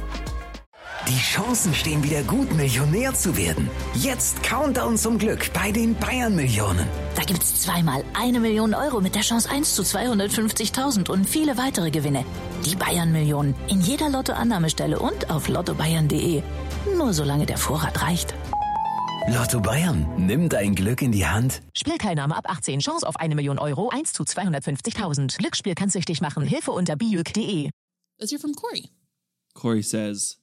Die Chancen stehen wieder gut, Millionär zu werden. Jetzt Countdown zum Glück bei den Bayern-Millionen. Da gibt's zweimal eine Million Euro mit der Chance eins zu zweihundertfünfzigtausend und viele weitere Gewinne. Die Bayern-Millionen in jeder Lottoannahmestelle und auf lotto bayern punkt de. Nur solange der Vorrat reicht. Lotto Bayern, nimm dein Glück in die Hand. Spielteilnahme ab achtzehn, Chance auf eine Million Euro, eins zu zweihundertfünfzigtausend. Glücksspiel kann süchtig machen. Hilfe unter b u k punkt de. Let's hear from Corey. Corey says,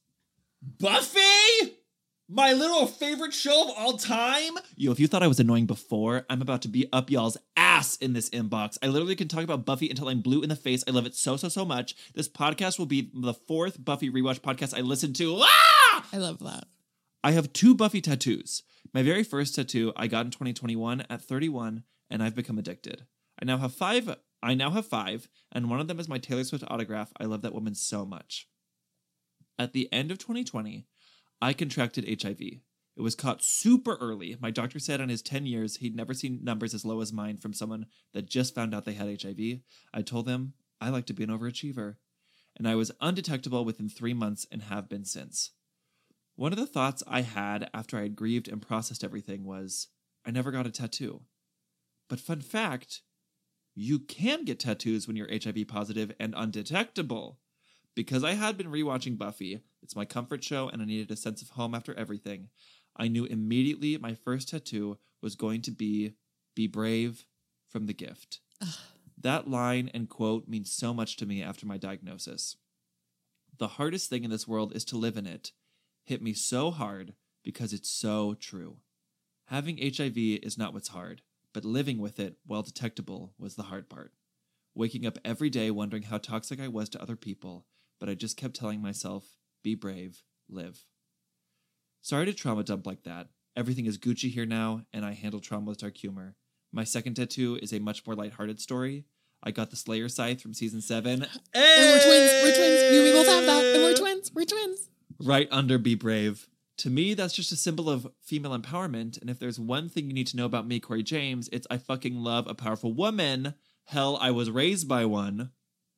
Buffy? My little favorite show of all time? Yo, if you thought I was annoying before, I'm about to be up y'all's ass in this inbox. I literally can talk about Buffy until I'm blue in the face. I love it so, so, so much. This podcast will be the fourth Buffy rewatch podcast I listen to. Ah! I love that. I have two Buffy tattoos. My very first tattoo I got in twenty twenty-one at thirty-one, and I've become addicted. I now have five. I now have five, and one of them is my Taylor Swift autograph. I love that woman so much. At the end of twenty twenty, I contracted H I V. It was caught super early. My doctor said in his ten years, he'd never seen numbers as low as mine from someone that just found out they had H I V. I told them I like to be an overachiever. And I was undetectable within three months and have been since. One of the thoughts I had after I had grieved and processed everything was, I never got a tattoo. But fun fact, you can get tattoos when you're H I V positive and undetectable. Because I had been rewatching Buffy, it's my comfort show and I needed a sense of home after everything, I knew immediately my first tattoo was going to be, be brave from The Gift. That line and quote means so much to me after my diagnosis. The hardest thing in this world is to live in it. Hit me so hard because it's so true. Having H I V is not what's hard, but living with it while detectable was the hard part. Waking up every day wondering how toxic I was to other people, but I just kept telling myself, be brave, live. Sorry to trauma dump like that. Everything is Gucci here now, and I handle trauma with dark humor. My second tattoo is a much more lighthearted story. I got the Slayer scythe from season seven. Hey! And we're twins. We're twins. We both have that. And we're twins. We're twins. Right under Be Brave. To me, that's just a symbol of female empowerment. And if there's one thing you need to know about me, Corey James, it's I fucking love a powerful woman. Hell, I was raised by one.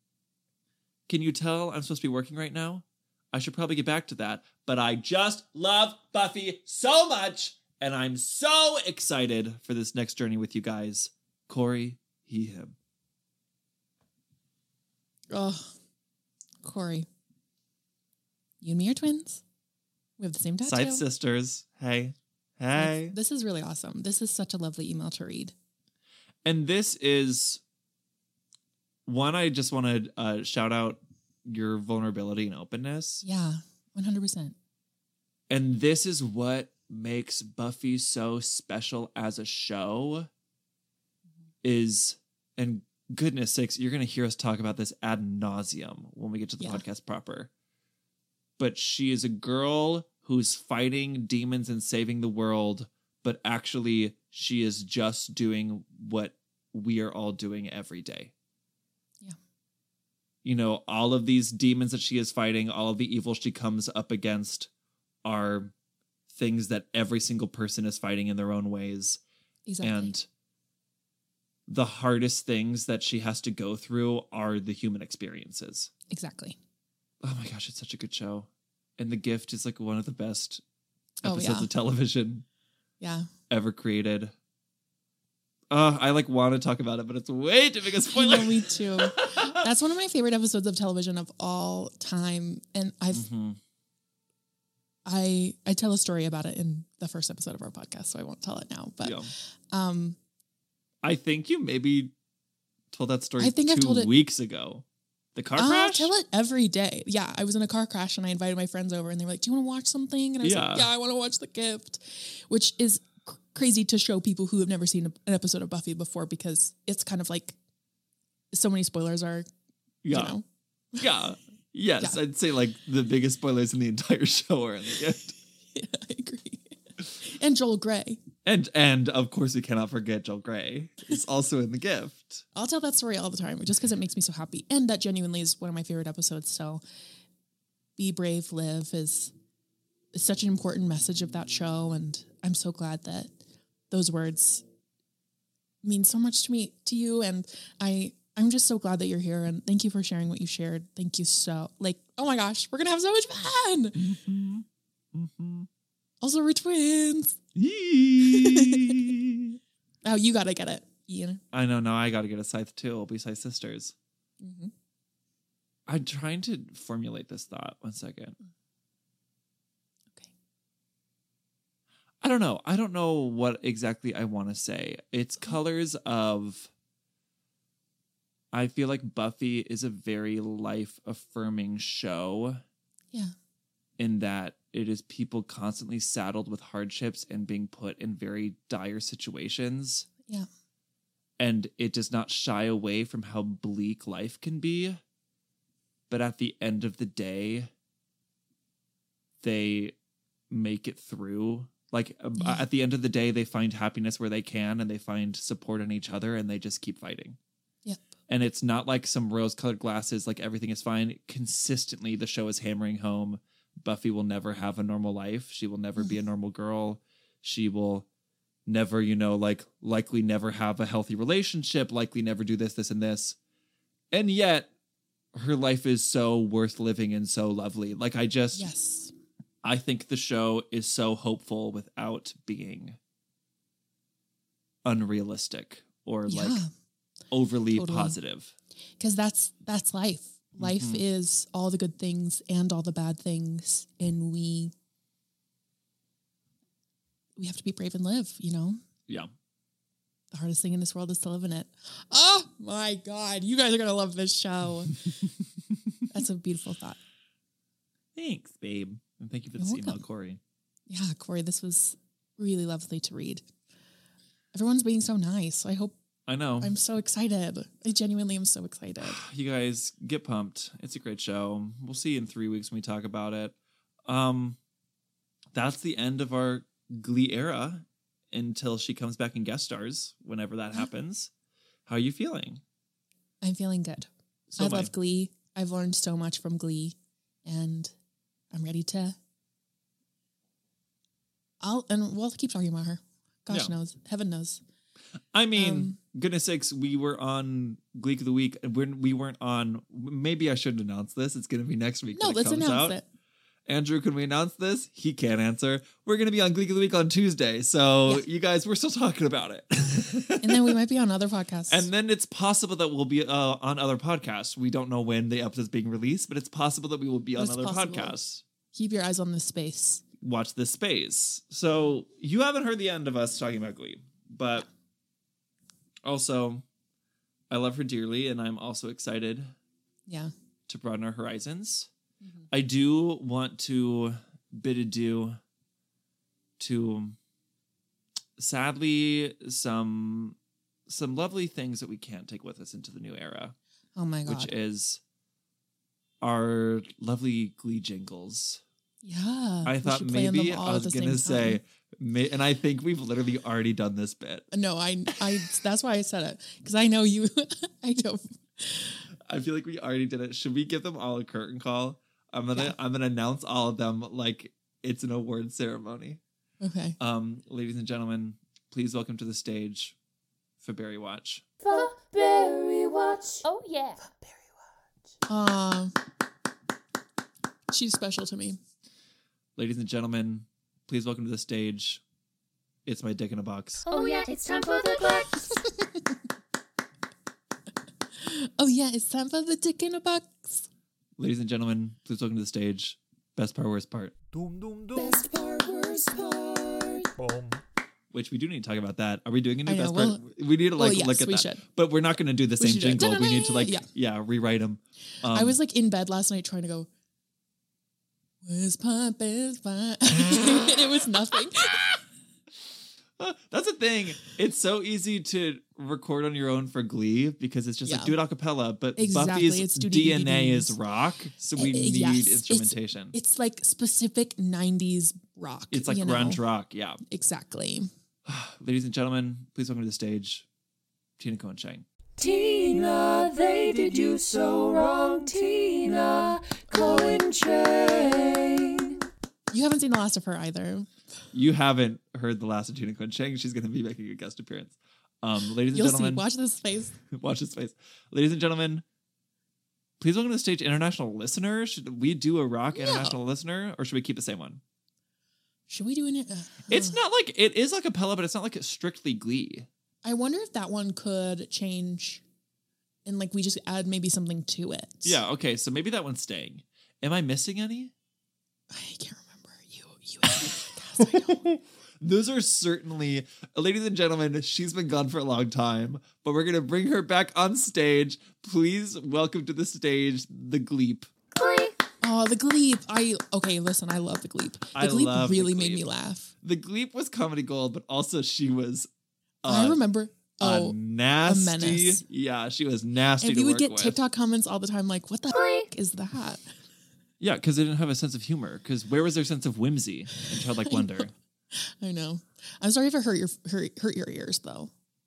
Can you tell I'm supposed to be working right now? I should probably get back to that. But I just love Buffy so much. And I'm so excited for this next journey with you guys. Corey, he, him. Oh, Corey. You and me are twins. We have the same tattoo. Side sisters. Hey. Hey. It's, this is really awesome. This is such a lovely email to read. And this is one I just want to uh, shout out your vulnerability and openness. Yeah, one hundred percent. And this is what makes Buffy so special as a show is, and goodness sakes, you're going to hear us talk about this ad nauseum when we get to the yeah. podcast proper. But she is a girl who's fighting demons and saving the world, but actually she is just doing what we are all doing every day. Yeah. You know, all of these demons that she is fighting, all of the evil she comes up against are things that every single person is fighting in their own ways. Exactly. And the hardest things that she has to go through are the human experiences. Exactly. Oh my gosh, it's such a good show. And The Gift is like one of the best episodes oh, yeah. of television yeah. ever created. Uh, I like want to talk about it, but it's way too big a spoiler. No, me too. That's one of my favorite episodes of television of all time. And I've mm-hmm. I I tell a story about it in the first episode of our podcast, so I won't tell it now. But yeah. um I think you maybe told that story I think two I've told it, weeks ago. The car I'll crash? tell it every day. Yeah, I was in a car crash and I invited my friends over and they were like, do you want to watch something? And I was yeah. like, yeah, I want to watch The Gift, which is cr- crazy to show people who have never seen a, an episode of Buffy before because it's kind of like so many spoilers are, yeah. you know. Yeah. Yes, Yeah. I'd say like the biggest spoilers in the entire show are in the gift. Yeah, I agree. And Joel Grey. And and of course we cannot forget Joel Grey is also in the gift. I'll tell that story all the time just because it makes me so happy. And that genuinely is one of my favorite episodes. So Be Brave, Live is, is such an important message of that show. And I'm so glad that those words mean so much to me, to you. And I, I'm just so glad that you're here. And thank you for sharing what you shared. Thank you so, like, oh my gosh, we're going to have so much fun. Mm-hmm. Mm-hmm. Also, we're twins. Oh, you got to get it, Ian. I know, now I got to get a Scythe too. We'll be Scythe sisters. Mm-hmm. I'm trying to formulate this thought. One second. Okay. I don't know. I don't know what exactly I want to say. It's colors of... I feel like Buffy is a very life-affirming show. Yeah. In that it is people constantly saddled with hardships and being put in very dire situations. Yeah. And it does not shy away from how bleak life can be. But at the end of the day, they make it through. Like, Yeah. at the end of the day, they find happiness where they can, and they find support in each other, and they just keep fighting. Yep. And it's not like some rose-colored glasses, like everything is fine. Consistently, the show is hammering home, Buffy will never have a normal life. She will never be a normal girl. She will never, you know, like, likely never have a healthy relationship, likely never do this, this, and this. And yet, her life is so worth living and so lovely. Like, I just... Yes. I think the show is so hopeful without being unrealistic or Yeah. like overly Totally. positive. Because that's that's life. Life Mhm. is all the good things and all the bad things, and we we have to be brave and live. You know, Yeah. the hardest thing in this world is to live in it. Oh my God, you guys are gonna love this show. That's a beautiful thought. Thanks, babe. And thank you for You're this email, welcome. Corey. Yeah, Corey, this was really lovely to read. Everyone's being so nice. I hope. I know. I'm so excited. I genuinely am so excited. You guys get pumped. It's a great show. We'll see you in three weeks when we talk about it. Um, that's the end of our Glee era until she comes back and guest stars whenever that happens. How are you feeling? I'm feeling good. So I am I. love Glee. I've learned so much from Glee, and I'm ready to. I'll and we'll keep talking about her. Gosh Yeah. knows, heaven knows. I mean, Um, goodness sakes, we were on Gleek of the Week. We're, we weren't on. Maybe I shouldn't announce this. It's going to be next week. No, that it let's comes announce out. it. Andrew, can we announce this? He can't answer. We're going to be on Gleek of the Week on Tuesday. So, Yeah. you guys, we're still talking about it. And then we might be on other podcasts. And then it's possible that we'll be uh, on other podcasts. We don't know when the episode's being released, but it's possible that we will be on It's other possible. podcasts. Keep your eyes on this space. Watch this space. So you haven't heard the end of us talking about Glee, but also I love her dearly, and I'm also excited Yeah. to broaden our horizons. Mm-hmm. I do want to bid adieu to sadly some some lovely things that we can't take with us into the new era, Oh my God. which is our lovely Glee jingles. Yeah. I we thought should play them maybe all I at was the same gonna say, time. may, and I think we've literally already done this bit. No, I, I. That's why I said it, because I know you. I know. I feel like we already did it. Should we give them all a curtain call? I'm gonna, Yeah. I'm gonna announce all of them like it's an award ceremony. Okay. Um, ladies and gentlemen, please welcome to the stage for Berry Watch. For Berry Watch. Oh, yeah. Uh, she's special to me. Ladies and gentlemen, please welcome to the stage. It's my dick in a box. Oh, yeah, it's time for the box. Oh yeah, it's time for the dick in a box. Ladies and gentlemen, please welcome to the stage. Best part, worst part. Doom, doom, doom. Best part, worst part. Boom. Which we do need to talk about that. Are we doing a new I know, best well- part? We need to like well, yes, look at we that. should. But we're not going to do the We same should do it. jingle. We need to like, yeah, Yeah. rewrite them. Um, I was like in bed last night trying to go. Where's part, best part? And it was nothing. Uh, that's the thing. It's so easy to record on your own for Glee because it's just Yeah. like do it a cappella, but Exactly. Buffy's It's do D N A D V Ds. is rock, so we Uh, need yes. It's- instrumentation. It's, It's like specific nineties rock. like you grunge know? rock, yeah. Exactly. Ladies and gentlemen, please welcome to the stage, Tina Cohen Chang. Tina, they did you so wrong. Tina Cohen Chang. You haven't seen the last of her either. You haven't heard the last of Tina Cohen Chang. She's going to be making a guest appearance. Um, ladies and You'll gentlemen, see. Watch this face. watch this face. Ladies and gentlemen, please welcome to the stage international listener. Should we do a rock Yeah. international listener, or should we keep the same one? Should we do it? Uh, It's not like it is like a cappella, but it's not like strictly Glee. I wonder if that one could change and like we just add maybe something to it. Yeah. Okay. So maybe that one's staying. Am I missing any? I can't remember. You, you have a podcast. I don't. Those are certainly, ladies and gentlemen, she's been gone for a long time, but we're going to bring her back on stage. Please welcome to the stage, the Gleep. Oh, the Gleep. I, okay, listen, I love the Gleep. The I Gleep love the really made Gleep. me laugh. The Gleep was comedy gold, but also she was I uh, remember. a Oh, nasty. menace. Yeah, she was nasty and to we would work get with. TikTok comments all the time like, what the heck is that? Yeah, because they didn't have a sense of humor. Because where was their sense of whimsy and childlike wonder? I know. I'm sorry if it hurt your hurt, hurt your ears though.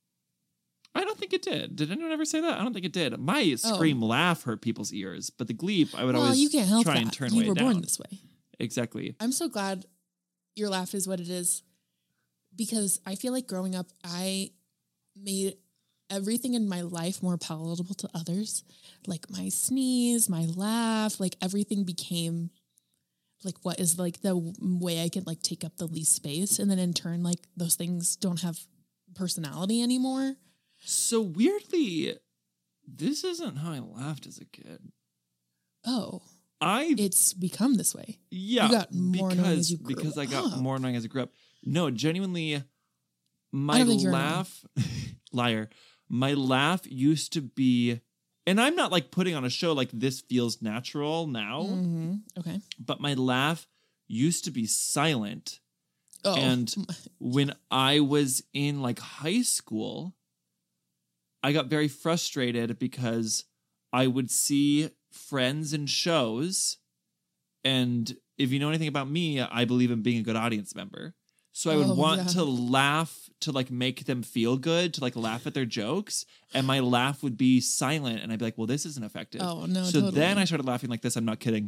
I don't think it did. Did anyone ever say that? I don't think it did. My Oh. scream laugh hurt people's ears, but the Gleep, I would Well, always you can't help try that. and turn you way were down. born this way. Exactly. I'm so glad your laugh is what it is because I feel like growing up, I made everything in my life more palatable to others. Like my sneeze, my laugh, like everything became like what is like the w- way I could like take up the least space. And then in turn, like those things don't have personality anymore. So weirdly, this isn't how I laughed as a kid. Oh, I it's become this way. yeah You got more because annoying as you grew because I got up. more annoying as I grew up. No, genuinely, I my don't think you're laugh, liar. My laugh used to be, and I'm not like putting on a show like this feels natural now, Mhm. Okay. but my laugh used to be silent. Oh, And when I was in like high school, I got very frustrated because I would see friends in shows. And if you know anything about me, I believe in being a good audience member. So I would Oh, want yeah. to laugh to like make them feel good, to like laugh at their jokes. And my laugh would be silent. And I'd be like, well, this isn't effective. Oh, no, So totally. then I started laughing like this. I'm not kidding.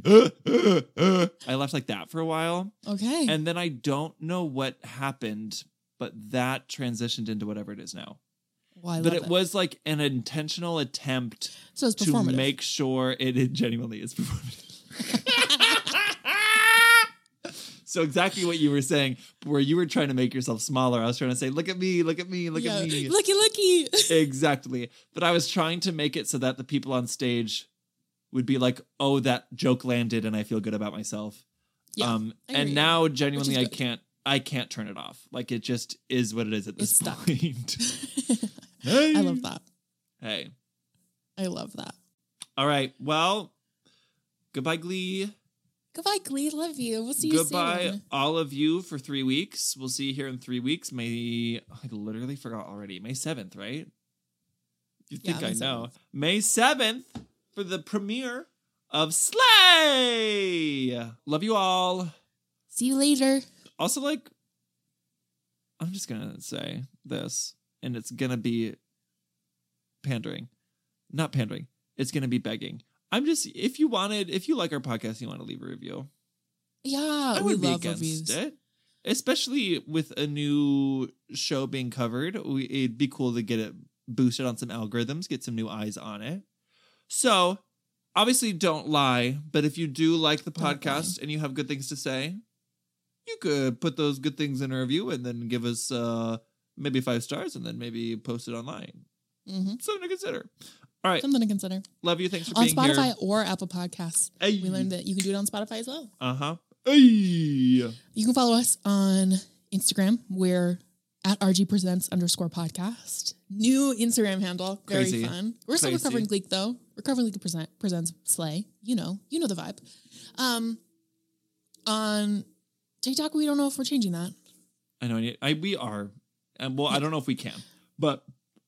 I laughed like that for a while. okay. And then I don't know what happened, but that transitioned into whatever it is now. well, I but love it was like an intentional attempt So it's to performative. make sure it, it genuinely is performative. So exactly what you were saying, where you were trying to make yourself smaller, I was trying to say, look at me, look at me, look Yeah. at me. Looky, looky. Exactly. But I was trying to make it so that the people on stage would be like, oh, that joke landed and I feel good about myself. Yeah, um, I hear and you. now genuinely Which I is good. can't I can't turn it off. Like it just is what it is at this It's stuck. point. I love that. Hey. I love that. All right. Well, goodbye, Glee. Goodbye, Glee. Love you. We'll see you Goodbye, soon. all of you, for three weeks. We'll see you here in three weeks. May I literally forgot already. May seventh, right? You Yeah, think May I know? seventh. May seventh for the premiere of Slay. Love you all. See you later. Also, like, I'm just gonna say this, and it's gonna be pandering. Not pandering. It's gonna be begging. I'm just, if you wanted, if you like our podcast, you want to leave a review. Yeah, I we would be love against reviews. it. Especially with a new show being covered. We, it'd be cool to get it boosted on some algorithms, get some new eyes on it. So, obviously don't lie, but if you do like the Don't podcast and you have good things to say, you could put those good things in a review and then give us uh, maybe five stars and then maybe post it online. Mm-hmm. Something to consider. All right. Something to consider. Love you. Thanks for On being Spotify here. or Apple Podcasts. Hey. We learned that you can do it on Spotify as well. Uh-huh. Hey. You can follow us on Instagram. We're at R G Presents underscore podcast. New Instagram handle. Very Crazy. fun. We're still Crazy. recovering Gleek though. Recovering Gleek present, presents Slay. You know. You know the vibe. Um, on TikTok, we don't know if we're changing that. I know. I, I we are. And well, I don't know if we can, but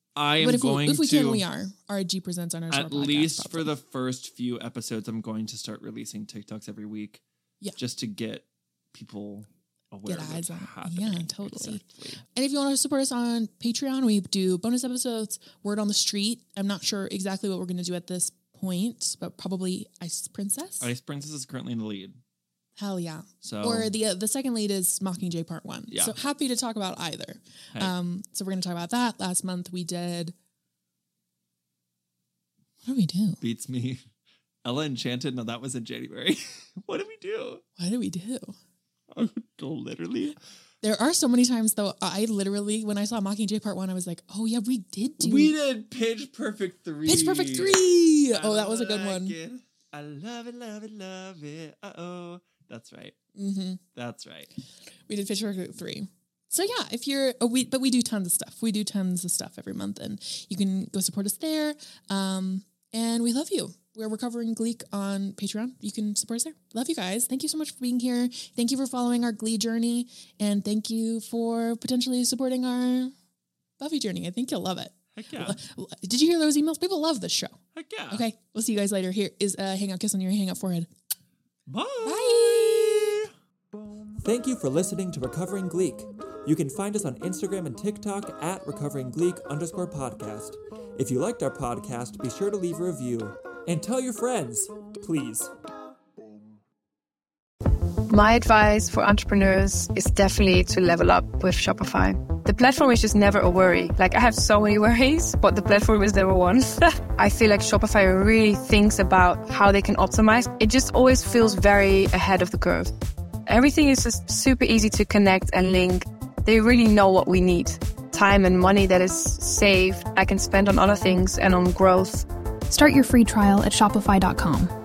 I am but if going we, if we to, can, we are. R G presents on our at podcast, least probably. for the first few episodes, I'm going to start releasing TikToks every week. Yeah. Just to get people aware Get of eyes what's on happening. it. Yeah, totally. Exactly. And if you want to support us on Patreon, we do bonus episodes, Word on the Street. I'm not sure exactly what we're going to do at this point, but probably Ice Princess. Ice Princess is currently in the lead. Hell yeah. So, or the uh, the second lead is Mockingjay Part One. Yeah. So happy to talk about either. Hey. Um, so we're going to talk about that. Last month we did. What did we do? Beats Me. Ella Enchanted. No, that was in January. What did we do? What did we do? Oh, literally. There are so many times though. I literally, when I saw Mockingjay Part One, I was like, "Oh yeah, we did do." We did Pitch Perfect three. Pitch Perfect three. I Oh, that was a good like one. It. I love it, love it, love it. Uh oh, that's right. Mm-hmm. That's right. We did Pitch Perfect three. So yeah, if you're, oh, we, but we do tons of stuff. We do tons of stuff every month, and you can go support us there. Um, and we love you. We're recovering Gleek on Patreon. You can support us there. Love you guys. Thank you so much for being here. Thank you for following our Glee journey, and thank you for potentially supporting our Buffy journey. I think you'll love it. Heck yeah. Did you hear those emails? People love this show. Heck yeah. Okay, we'll see you guys later. Here is a hangout kiss on your hangout forehead. Bye. Bye. Thank you for listening to Recovering Gleek. You can find us on Instagram and TikTok at Recovering Gleek underscore podcast. If you liked our podcast, be sure to leave a review. And tell your friends, please. My advice for entrepreneurs is definitely to level up with Shopify. The platform is just never a worry. Like, I have so many worries, but the platform is never one. I feel like Shopify really thinks about how they can optimize. It just always feels very ahead of the curve. Everything is just super easy to connect and link. They really know what we need. Time and money that is saved, I can spend on other things and on growth. Start your free trial at shopify dot com.